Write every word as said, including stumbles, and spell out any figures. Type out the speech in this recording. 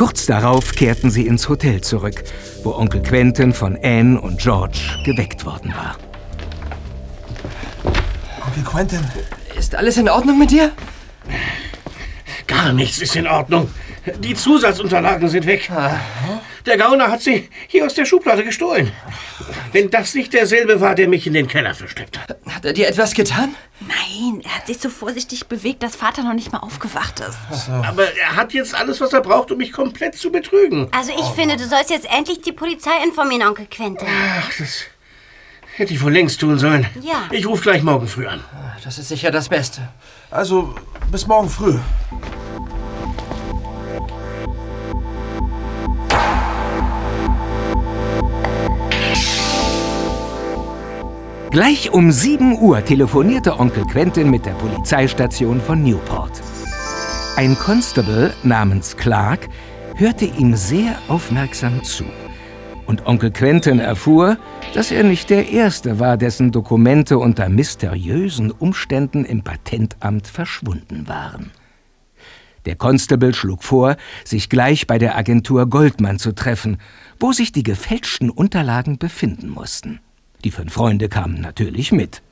Kurz darauf kehrten sie ins Hotel zurück, wo Onkel Quentin von Anne und George geweckt worden war. Onkel Quentin. Ist alles in Ordnung mit dir? Gar nichts ist in Ordnung. Die Zusatzunterlagen sind weg. Ah. Der Gauner hat sie hier aus der Schublade gestohlen. Wenn das nicht derselbe war, der mich in den Keller versteckt hat. Hat er dir etwas getan? Nein, er hat sich so vorsichtig bewegt, dass Vater noch nicht mal aufgewacht ist. So. Aber er hat jetzt alles, was er braucht, um mich komplett zu betrügen. Also ich oh. finde, du sollst jetzt endlich die Polizei informieren, Onkel Quentin. Ach, das hätte ich wohl längst tun sollen. Ja. Ich rufe gleich morgen früh an. Das ist sicher das Beste. Also, bis morgen früh. Gleich um sieben Uhr telefonierte Onkel Quentin mit der Polizeistation von Newport. Ein Constable namens Clark hörte ihm sehr aufmerksam zu. Und Onkel Quentin erfuhr, dass er nicht der Erste war, dessen Dokumente unter mysteriösen Umständen im Patentamt verschwunden waren. Der Constable schlug vor, sich gleich bei der Agentur Goldman zu treffen, wo sich die gefälschten Unterlagen befinden mussten. Die fünf Freunde kamen natürlich mit.